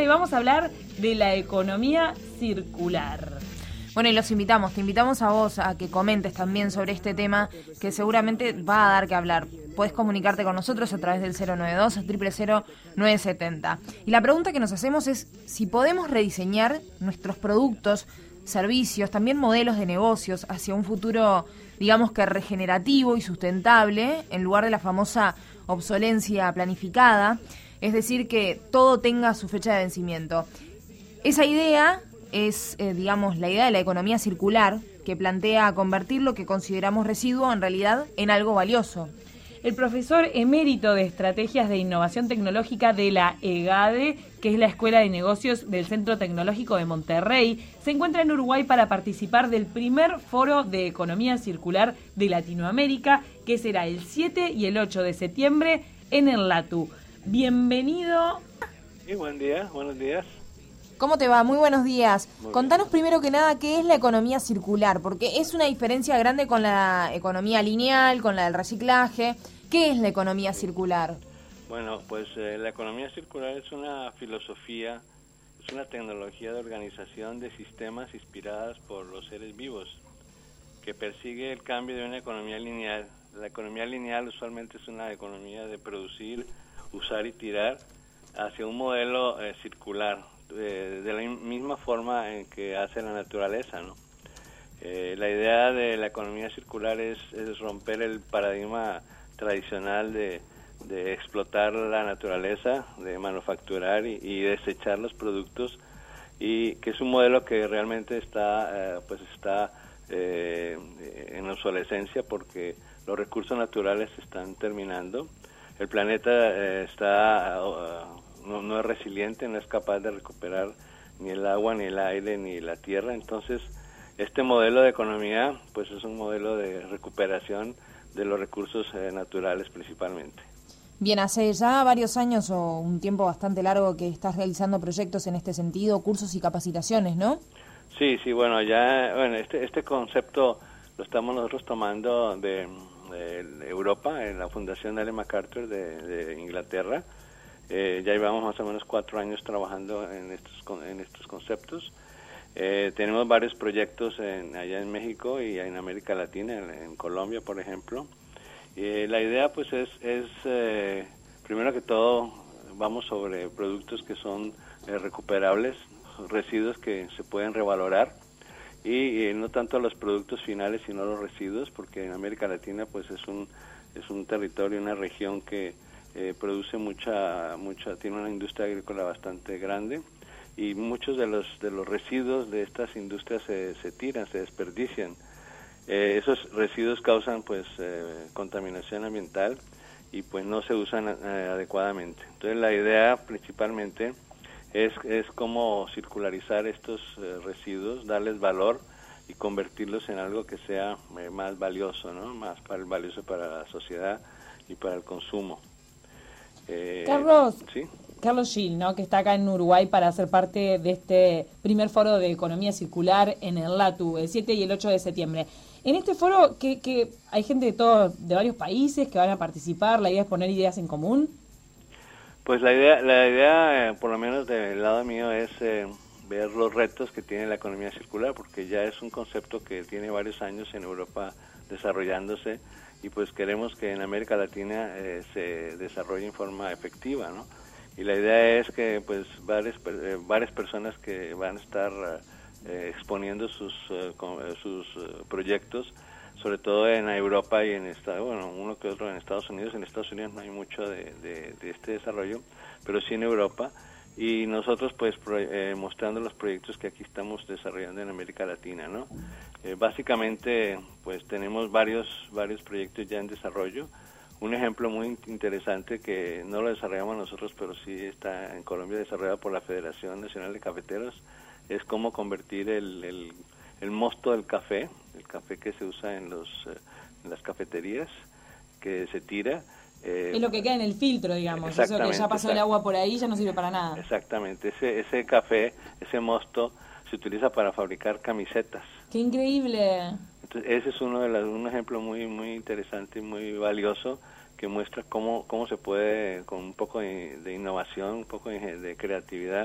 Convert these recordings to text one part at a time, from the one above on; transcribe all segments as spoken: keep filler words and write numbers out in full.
Hoy vamos a hablar de la economía circular. Bueno, y los invitamos, te invitamos a vos a que comentes también sobre este tema que seguramente va a dar que hablar. Podés comunicarte con nosotros a través del cero nueve dos, cero cero cero, nueve siete cero. Y la pregunta que nos hacemos es si podemos rediseñar nuestros productos, servicios, también modelos de negocios hacia un futuro, digamos que regenerativo y sustentable, en lugar de la famosa obsolencia planificada, es decir, que todo tenga su fecha de vencimiento. Esa idea es, eh, digamos, la idea de la economía circular, que plantea convertir lo que consideramos residuo en realidad en algo valioso. El profesor emérito de Estrategias de Innovación Tecnológica de la EGADE, que es la Escuela de Negocios del Centro Tecnológico de Monterrey, se encuentra en Uruguay para participar del primer foro de economía circular de Latinoamérica, que será el siete y el ocho de septiembre en el LATU. Bienvenido. Sí, buen día, buenos días. ¿Cómo te va? Muy buenos días. Muy Contanos bien. primero que nada qué es la economía circular, porque es una diferencia grande con la economía lineal, con la del reciclaje. ¿Qué es la economía circular? Bueno, pues eh, la economía circular es una filosofía, es una tecnología de organización de sistemas inspiradas por los seres vivos, que persigue el cambio de una economía lineal. La economía lineal usualmente es una economía de producir, usar y tirar, hacia un modelo eh, circular, eh, de la misma forma en que hace la naturaleza, ¿no? Eh, la idea de la economía circular es, es romper el paradigma tradicional de, de explotar la naturaleza, de manufacturar y, y desechar los productos, y que es un modelo que realmente está, eh, pues está eh, en obsolescencia porque los recursos naturales se están terminando. El planeta eh, está uh, no, no es resiliente, no es capaz de recuperar ni el agua, ni el aire, ni la tierra. Entonces, este modelo de economía, pues es un modelo de recuperación de los recursos eh, naturales principalmente. Bien, hace ya varios años o un tiempo bastante largo que estás realizando proyectos en este sentido, cursos y capacitaciones, ¿no? Sí, sí, bueno, ya, bueno, este este concepto lo estamos nosotros tomando de, de Europa, en la Fundación Ellen MacArthur de, de Inglaterra. Eh, ya llevamos más o menos cuatro años trabajando en estos en estos conceptos. Eh, tenemos varios proyectos en, allá en México y en América Latina, en, en Colombia, por ejemplo. Eh, la idea, pues, es, es eh, primero que todo, vamos sobre productos que son eh, recuperables, residuos que se pueden revalorar, y eh, no tanto los productos finales, sino los residuos, porque en América Latina, pues, es un es un territorio, una región que eh, produce mucha mucha, tiene una industria agrícola bastante grande. Y muchos de los de los residuos de estas industrias se, se tiran, se desperdician. Eh, esos residuos causan pues eh, contaminación ambiental y pues no se usan eh, adecuadamente. Entonces la idea principalmente es es cómo circularizar estos eh, residuos, darles valor y convertirlos en algo que sea eh, más valioso, ¿no? Más para, valioso para la sociedad y para el consumo. Eh, Carlos. ¿Sí? Carlos Gil, ¿no?, que está acá en Uruguay para ser parte de este primer foro de economía circular en el LATU, el siete y el ocho de septiembre. En este foro, que, que hay gente de todo, de varios países que van a participar, la idea es poner ideas en común. Pues la idea, la idea, eh, por lo menos del lado mío, es eh, ver los retos que tiene la economía circular, porque ya es un concepto que tiene varios años en Europa desarrollándose, y pues queremos que en América Latina eh, se desarrolle en forma efectiva, ¿no? Y la idea es que pues varias eh, varias personas que van a estar eh, exponiendo sus eh, con, eh, sus eh, proyectos, sobre todo en Europa y en Estados, bueno, uno que otro en Estados Unidos. En Estados Unidos no hay mucho de, de, de este desarrollo, pero sí en Europa. Y nosotros pues pro, eh, mostrando los proyectos que aquí estamos desarrollando en América Latina, ¿no? Eh, básicamente pues tenemos varios varios proyectos ya en desarrollo. Un ejemplo muy interesante que no lo desarrollamos nosotros, pero sí está en Colombia, desarrollado por la Federación Nacional de Cafeteros, es cómo convertir el, el, el mosto del café, el café que se usa en, los, en las cafeterías, que se tira. Eh, es lo que queda en el filtro, digamos, eso que ya pasó el agua por ahí, ya no sirve para nada. Exactamente, ese, ese café, ese mosto, se utiliza para fabricar camisetas. ¡Qué increíble! Entonces, ese es uno de los, un ejemplo muy muy interesante y muy valioso que muestra cómo cómo se puede, con un poco de, de innovación, un poco de, de creatividad,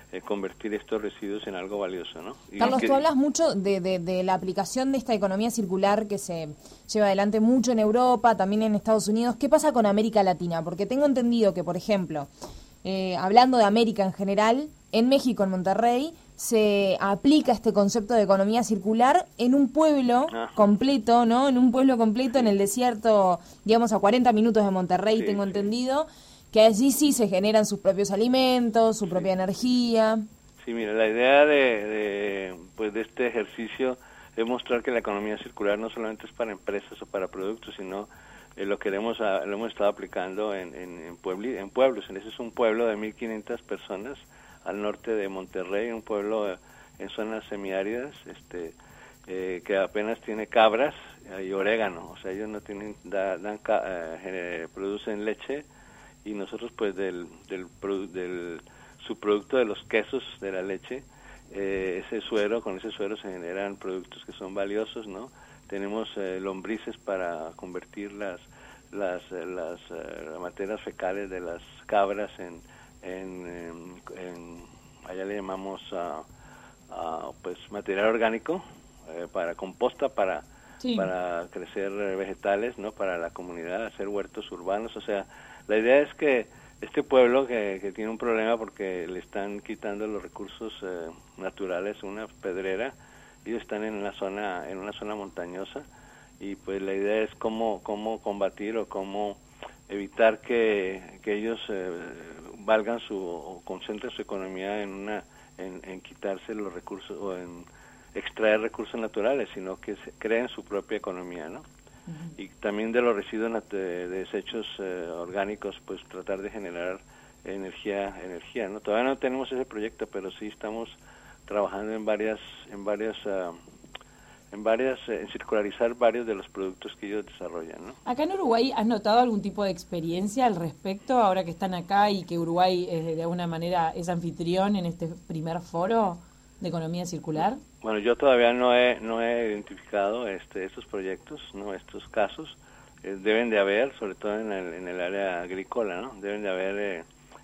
eh, convertir estos residuos en algo valioso, ¿no? Y Carlos, que, tú hablas mucho de, de, de la aplicación de esta economía circular que se lleva adelante mucho en Europa, también en Estados Unidos. ¿Qué pasa con América Latina? Porque tengo entendido que, por ejemplo, eh, hablando de América en general, en México, en Monterrey, se aplica este concepto de economía circular en un pueblo Ajá. completo, ¿no? En un pueblo completo, sí. en el desierto, digamos a cuarenta minutos de Monterrey, sí, tengo sí. entendido, que allí sí se generan sus propios alimentos, su sí. propia energía. Sí, mira, la idea de, de, pues de este ejercicio es mostrar que la economía circular no solamente es para empresas o para productos, sino eh, lo queremos lo hemos estado aplicando en, en, en, puebli, en pueblos. Ese es un pueblo de mil quinientas personas al norte de Monterrey, un pueblo en zonas semiáridas, este, eh, que apenas tiene cabras y orégano, o sea, ellos no tienen, da, dan, eh, producen leche, y nosotros pues del, del, del subproducto de los quesos de la leche, eh, ese suero, con ese suero se generan productos que son valiosos, ¿no? Tenemos eh, lombrices para convertir las, las, las uh, materias fecales de las cabras en En, en, en allá le llamamos a, a pues material orgánico eh, para composta, para sí. para crecer vegetales, no, para la comunidad, hacer huertos urbanos. O sea, la idea es que este pueblo que, que tiene un problema porque le están quitando los recursos eh, naturales, una pedrera, ellos están en una zona en una zona montañosa, y pues la idea es cómo cómo combatir o cómo evitar que, que ellos eh, valgan su o concentren su economía en una en, en quitarse los recursos o en extraer recursos naturales, sino que se creen su propia economía, ¿no? Uh-huh. Y también de los residuos de, de desechos eh, orgánicos, pues tratar de generar energía energía, ¿no? Todavía no tenemos ese proyecto, pero sí estamos trabajando en varias en varias uh, en varias, en circularizar varios de los productos que ellos desarrollan, ¿no? Acá en Uruguay, ¿has notado algún tipo de experiencia al respecto, ahora que están acá y que Uruguay eh, de alguna manera es anfitrión en este primer foro de economía circular? Bueno, yo todavía no he no he identificado este estos proyectos, no estos casos. Eh, deben de haber, sobre todo en el, en el área agrícola, ¿no? Deben de haber eh,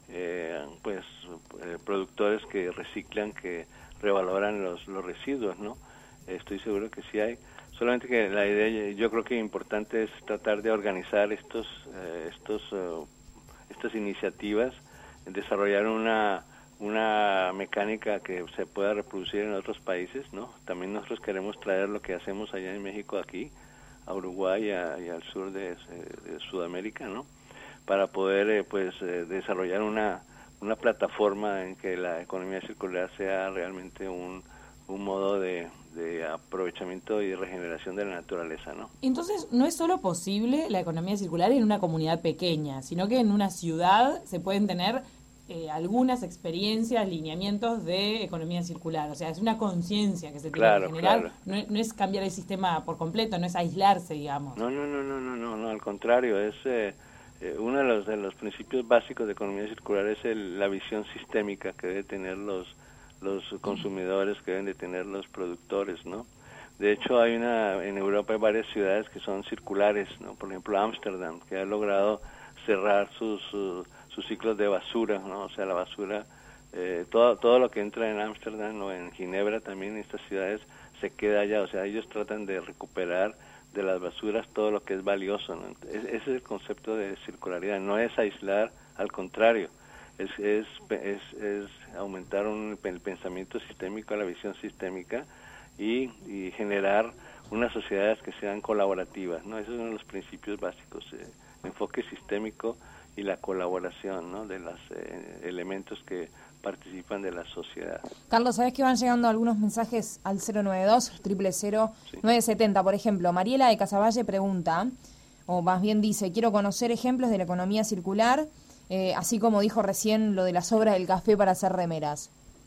eh, pues eh, productores que reciclan, que revaloran los los residuos, ¿no? Estoy seguro que sí hay, solamente que la idea, yo creo que importante es tratar de organizar estos eh, estos uh, estas iniciativas, desarrollar una una mecánica que se pueda reproducir en otros países, ¿no? También nosotros queremos traer lo que hacemos allá en México aquí, a Uruguay y, a, y al sur de, de Sudamérica, ¿no? Para poder eh, pues eh, desarrollar una una plataforma en que la economía circular sea realmente un un modo de, de aprovechamiento y regeneración de la naturaleza, ¿no? Entonces, no es solo posible la economía circular en una comunidad pequeña, sino que en una ciudad se pueden tener eh, algunas experiencias, lineamientos de economía circular. O sea, es una conciencia que se tiene claro, que generar. Claro. No, no es cambiar el sistema por completo, no es aislarse, digamos. No, no, no, no, no, no, no al contrario, es eh, eh, uno de los de los principios básicos de economía circular es el, la visión sistémica que debe tener los los consumidores, que deben de tener los productores, ¿no? De hecho, hay una en Europa hay varias ciudades que son circulares, ¿no? Por ejemplo, Ámsterdam, que ha logrado cerrar sus, sus sus ciclos de basura, ¿no? O sea, la basura, eh, todo todo lo que entra en Ámsterdam o en Ginebra, también en estas ciudades, se queda allá. O sea, ellos tratan de recuperar de las basuras todo lo que es valioso, ¿no? Ese es el concepto de circularidad, no es aislar, al contrario. Es, es, es, es aumentar un, el pensamiento sistémico, la visión sistémica y, y generar unas sociedades que sean colaborativas, ¿no? Esos son los principios básicos, eh, enfoque sistémico y la colaboración, ¿no? De los eh, elementos que participan de la sociedad. Carlos, ¿sabés que van llegando algunos mensajes al cero nueve dos, cero cero cero, nueve siete cero? Por ejemplo, Mariela de Casavalle pregunta, o más bien dice, quiero conocer ejemplos de la economía circular, Eh, así como dijo recién lo de las obras del café para hacer remeras.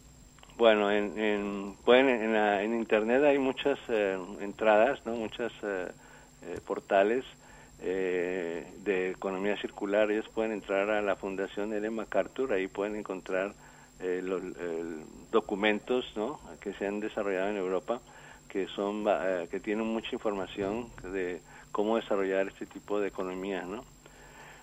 Bueno, en, en, pueden, en, la, en Internet hay muchas eh, entradas, ¿no? Muchos eh, eh, portales eh, de economía circular. Ellos pueden entrar a la Fundación Ellen MacArthur, ahí pueden encontrar eh, los eh, documentos, ¿no? Que se han desarrollado en Europa, que son eh, que tienen mucha información de cómo desarrollar este tipo de economía, ¿no?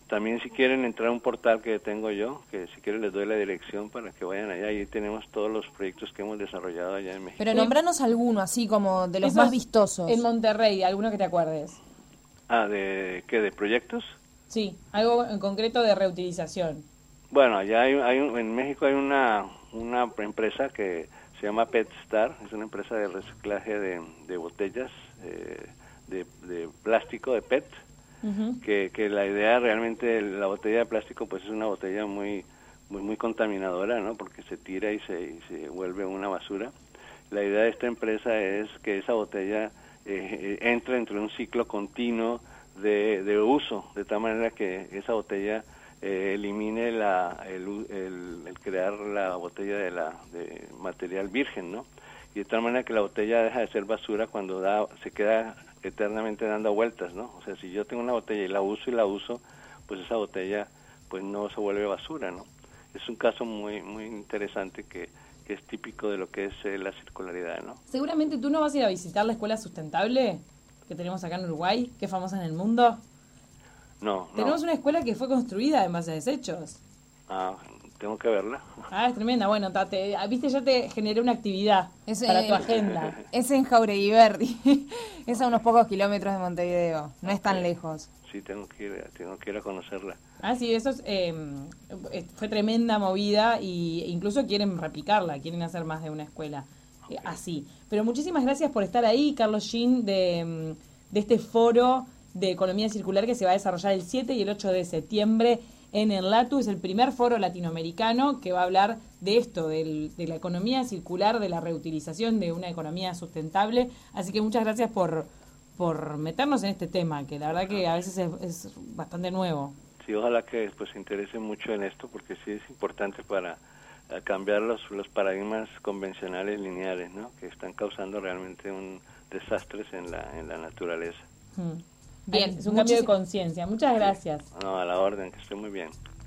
también si quieren entrar a un portal que tengo yo, que si quieren les doy la dirección para que vayan allá. Ahí tenemos todos los proyectos que hemos desarrollado allá en México. Pero nombranos alguno, así como de los Esos más vistosos. En Monterrey, alguno que te acuerdes. Ah, ¿de qué? ¿De proyectos? Sí, algo en concreto de reutilización. Bueno, allá hay, hay un- en México hay una, una empresa que se llama PetStar, es una empresa de reciclaje de, de botellas eh, de, de plástico, de P E T, Ujú. que, que la idea realmente, la botella de plástico pues es una botella muy muy muy contaminadora, ¿no? Porque se tira y se, y se vuelve una basura. La idea de esta empresa es que esa botella eh, entre dentro de un ciclo continuo de, de uso, de tal manera que esa botella eh, elimine la, el, u- el, el crear la botella de, la, de material virgen, ¿no? Y de tal manera que la botella deja de ser basura cuando da, se queda eternamente dando vueltas, ¿no? O sea, si yo tengo una botella y la uso y la uso, pues esa botella pues no se vuelve basura, ¿no? Es un caso muy muy interesante que, que es típico de lo que es eh, la circularidad, ¿no? Seguramente tú no vas a ir a visitar la escuela sustentable que tenemos acá en Uruguay, que es famosa en el mundo. No, no. Tenemos una escuela que fue construida en base a desechos. Ah, tengo que verla. Ah, es tremenda. Bueno, ta- te- ah, viste, ya te generé una actividad Es, para eh, tu agenda. Es en Jaureguiberri. Es a unos pocos kilómetros de Montevideo. No es tan Ok. lejos. Sí, tengo que ir, tengo que ir a conocerla. Ah, sí, eso es, eh, eh, fue tremenda movida y incluso quieren replicarla, quieren hacer más de una escuela eh, así. Pero muchísimas gracias por estar ahí, Carlos Shin, de, mm, de este foro de economía circular que se va a desarrollar el siete y el ocho de septiembre en el LATU. Es el primer foro latinoamericano que va a hablar de esto, del- de la economía circular, de la reutilización, de una economía sustentable. Así que muchas gracias por, por meternos en este tema, que la verdad que a veces es, es bastante nuevo. Sí, ojalá que pues se interese mucho en esto porque sí es importante para eh, cambiar los, los paradigmas convencionales lineales, ¿no? Que están causando realmente un desastres en la, en la naturaleza. Mm. Bien, es un cambio de muchísimas- conciencia. Muchas gracias. No, a la orden, que esté muy bien.